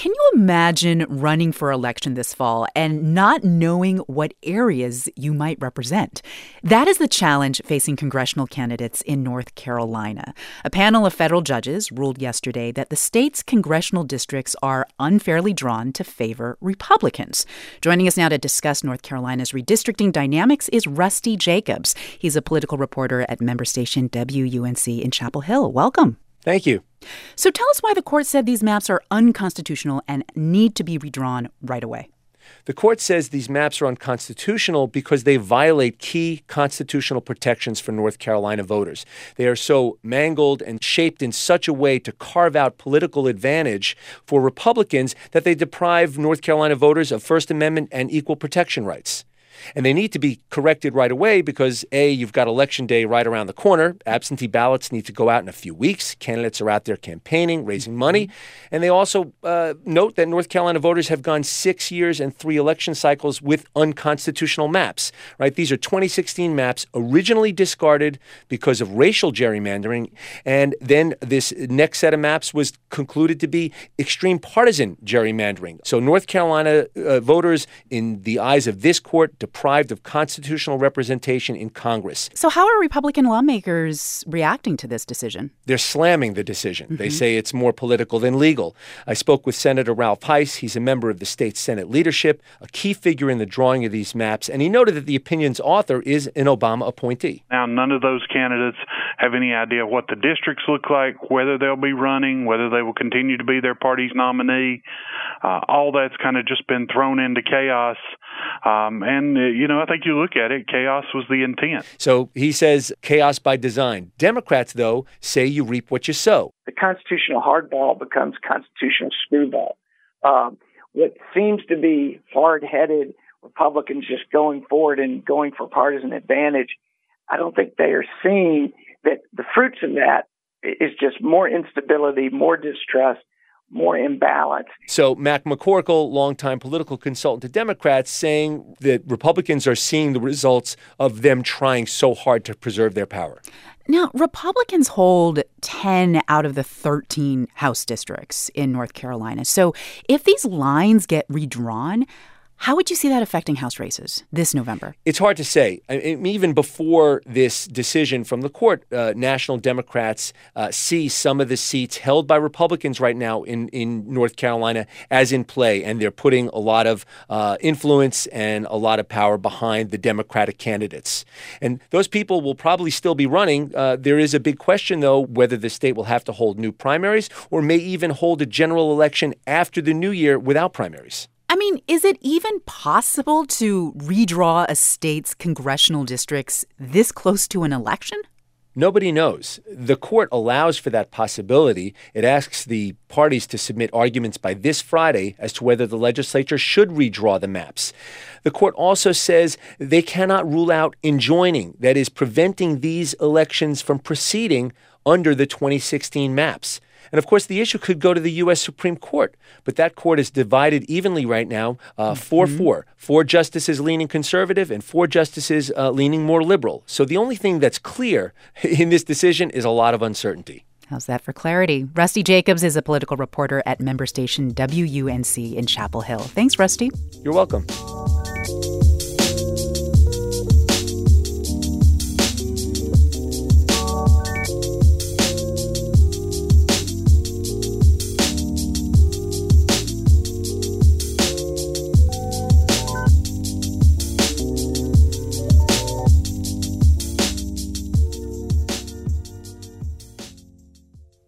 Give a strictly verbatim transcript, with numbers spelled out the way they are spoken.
Can you imagine running for election this fall and not knowing what areas you might represent? That is the challenge facing congressional candidates in North Carolina. A panel of federal judges ruled yesterday that the state's congressional districts are unfairly drawn to favor Republicans. Joining us now to discuss North Carolina's redistricting dynamics is Rusty Jacobs. He's a political reporter at member station W U N C in Chapel Hill. Welcome. Thank you. So tell us why the court said these maps are unconstitutional and need to be redrawn right away. The court says these maps are unconstitutional because they violate key constitutional protections for North Carolina voters. They are so mangled and shaped in such a way to carve out political advantage for Republicans that they deprive North Carolina voters of First Amendment and equal protection rights. And they need to be corrected right away because, A, you've got Election Day right around the corner. Absentee ballots need to go out in a few weeks. Candidates are out there campaigning, raising money. And they also uh, note that North Carolina voters have gone six years and three election cycles with unconstitutional maps, right? These are twenty sixteen maps originally discarded because of racial gerrymandering. And then this next set of maps was concluded to be extreme partisan gerrymandering. So North Carolina uh, voters, in the eyes of this court, deprived of constitutional representation in Congress. So how are Republican lawmakers reacting to this decision? They're slamming the decision. Mm-hmm. They say it's more political than legal. I spoke with Senator Ralph Heiss. He's a member of the state Senate leadership, a key figure in the drawing of these maps, and he noted that the opinion's author is an Obama appointee. Now, none of those candidates have any idea what the districts look like, whether they'll be running, whether they will continue to be their party's nominee. Uh, all that's kind of just been thrown into chaos. Um, and, uh, you know, I think you look at it, chaos was the intent. So he says chaos by design. Democrats, though, say you reap what you sow. The constitutional hardball becomes constitutional screwball. Um, what seems to be hard-headed Republicans just going forward and going for partisan advantage, I don't think they are seeing that the fruits of that is just more instability, more distrust, more imbalance. So Mac McCorkle, longtime political consultant to Democrats, saying that Republicans are seeing the results of them trying so hard to preserve their power. Now, Republicans hold ten out of the thirteen House districts in North Carolina. So if these lines get redrawn, how would you see that affecting House races this November? It's hard to say. I mean, even before this decision from the court, uh, national Democrats uh, see some of the seats held by Republicans right now in, in North Carolina as in play, and they're putting a lot of uh, influence and a lot of power behind the Democratic candidates. And those people will probably still be running. Uh, there is a big question, though, whether the state will have to hold new primaries or may even hold a general election after the new year without primaries. I mean, is it even possible to redraw a state's congressional districts this close to an election? Nobody knows. The court allows for that possibility. It asks the parties to submit arguments by this Friday as to whether the legislature should redraw the maps. The court also says they cannot rule out enjoining, that is, preventing these elections from proceeding under the twenty sixteen maps. And, of course, the issue could go to the U S Supreme Court. But that court is divided evenly right now, uh, four four. Mm-hmm. Four justices leaning conservative and four justices uh, leaning more liberal. So the only thing that's clear in this decision is a lot of uncertainty. How's that for clarity? Rusty Jacobs is a political reporter at member station W U N C in Chapel Hill. Thanks, Rusty. You're welcome.